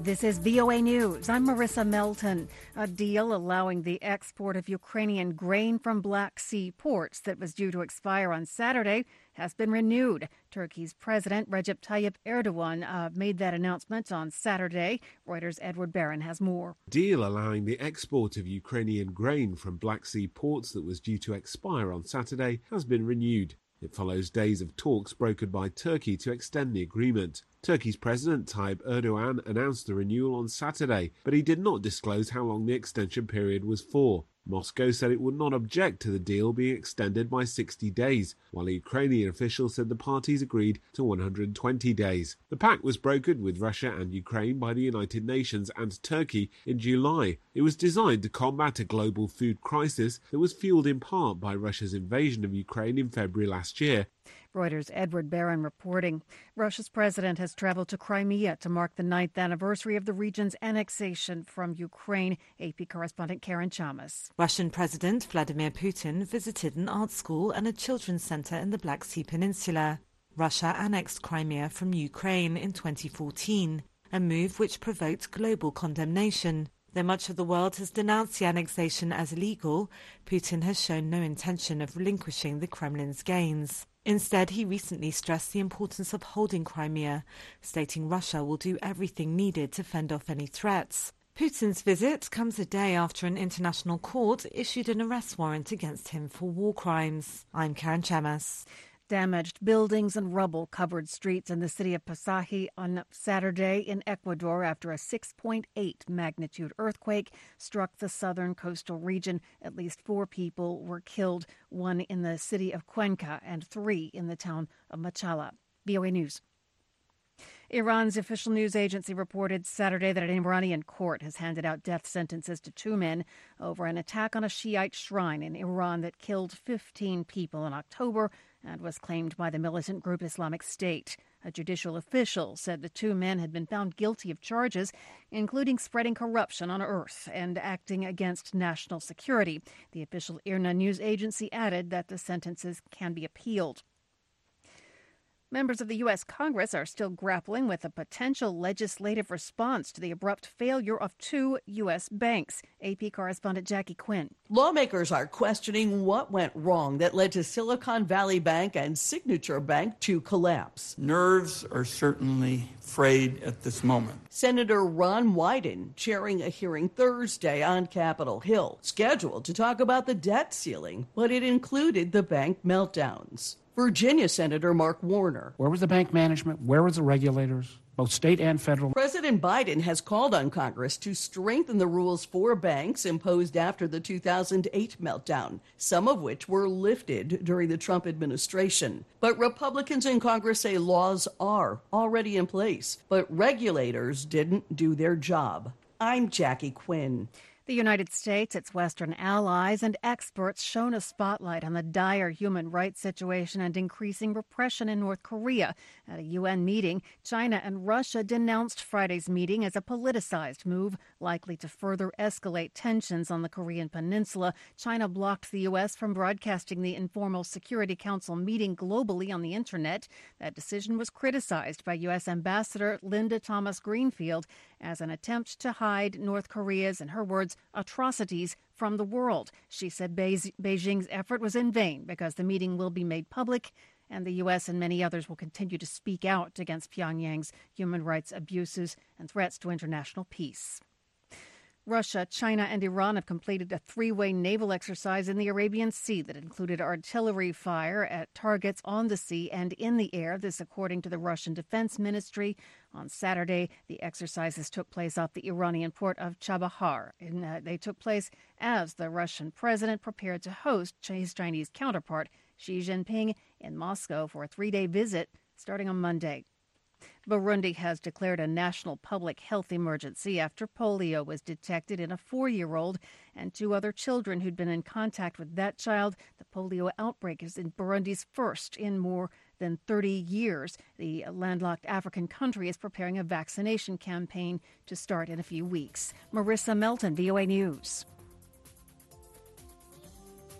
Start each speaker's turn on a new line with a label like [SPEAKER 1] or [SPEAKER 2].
[SPEAKER 1] This is VOA News. I'm Marissa Melton. A deal allowing the export of Ukrainian grain from Black Sea ports that was due to expire on Saturday has been renewed. Turkey's President Recep Tayyip Erdogan made that announcement on Saturday. Reuters' Edward Barron has more.
[SPEAKER 2] Deal allowing the export of Ukrainian grain from Black Sea ports that was due to expire on Saturday has been renewed. It follows days of talks brokered by Turkey to extend the agreement. Turkey's President Tayyip Erdogan announced the renewal on Saturday, but he did not disclose how long the extension period was for. Moscow said it would not object to the deal being extended by 60 days, while Ukrainian officials said the parties agreed to 120 days. The pact was brokered with Russia and Ukraine by the United Nations and Turkey in July. It was designed to combat a global food crisis that was fueled in part by Russia's invasion of Ukraine in February last year.
[SPEAKER 1] Reuters' Edward Barron reporting. Russia's president has traveled to Crimea to mark the 9th anniversary of the region's annexation from Ukraine. AP correspondent Karen Chamas.
[SPEAKER 3] Russian President Vladimir Putin visited an art school and a children's center in the Black Sea Peninsula. Russia annexed Crimea from Ukraine in 2014, a move which provoked global condemnation. Though much of the world has denounced the annexation as illegal, Putin has shown no intention of relinquishing the Kremlin's gains. Instead, he recently stressed the importance of holding Crimea, stating Russia will do everything needed to fend off any threats. Putin's visit comes a day after an international court issued an arrest warrant against him for war crimes. I'm Karen Chamas.
[SPEAKER 1] Damaged buildings and rubble covered streets in the city of Pasahi on Saturday in Ecuador after a 6.8 magnitude earthquake struck the southern coastal region. At least 4 people were killed, 1 in the city of Cuenca and 3 in the town of Machala. VOA News. Iran's official news agency reported Saturday that an Iranian court has handed out death sentences to 2 men over an attack on a Shiite shrine in Iran that killed 15 people in October and was claimed by the militant group Islamic State. A judicial official said the 2 men had been found guilty of charges, including spreading corruption on Earth and acting against national security. The official IRNA news agency added that the sentences can be appealed. Members of the U.S. Congress are still grappling with a potential legislative response to the abrupt failure of 2 U.S. banks. AP correspondent Jackie Quinn.
[SPEAKER 4] Lawmakers are questioning what went wrong that led to Silicon Valley Bank and Signature Bank to collapse.
[SPEAKER 5] Nerves are certainly frayed at this moment.
[SPEAKER 4] Senator Ron Wyden chairing a hearing Thursday on Capitol Hill, scheduled to talk about the debt ceiling, but it included the bank meltdowns. Virginia Senator Mark Warner.
[SPEAKER 6] Where was the bank management? Where was the regulators, both state and federal?
[SPEAKER 4] President Biden has called on Congress to strengthen the rules for banks imposed after the 2008 meltdown, some of which were lifted during the Trump administration. But Republicans in Congress say laws are already in place, but regulators didn't do their job. I'm Jackie Quinn.
[SPEAKER 1] The United States, its Western allies, and experts shone a spotlight on the dire human rights situation and increasing repression in North Korea. At a UN meeting, China and Russia denounced Friday's meeting as a politicized move likely to further escalate tensions on the Korean peninsula. China blocked the U.S. from broadcasting the informal Security Council meeting globally on the Internet. That decision was criticized by U.S. Ambassador Linda Thomas-Greenfield as an attempt to hide North Korea's, in her words, atrocities from the world. She said Beijing's effort was in vain because the meeting will be made public and the U.S. and many others will continue to speak out against Pyongyang's human rights abuses and threats to international peace. Russia, China, and Iran have completed a 3-way naval exercise in the Arabian Sea that included artillery fire at targets on the sea and in the air. This, according to the Russian Defense Ministry. On Saturday, the exercises took place off the Iranian port of Chabahar. They took place as the Russian president prepared to host his Chinese counterpart, Xi Jinping, in Moscow for a 3-day visit starting on Monday. Burundi has declared a national public health emergency after polio was detected in a 4-year-old and 2 other children who'd been in contact with that child. The polio outbreak is in Burundi's first in more than 30 years. The landlocked African country is preparing a vaccination campaign to start in a few weeks. Marissa Melton, VOA News.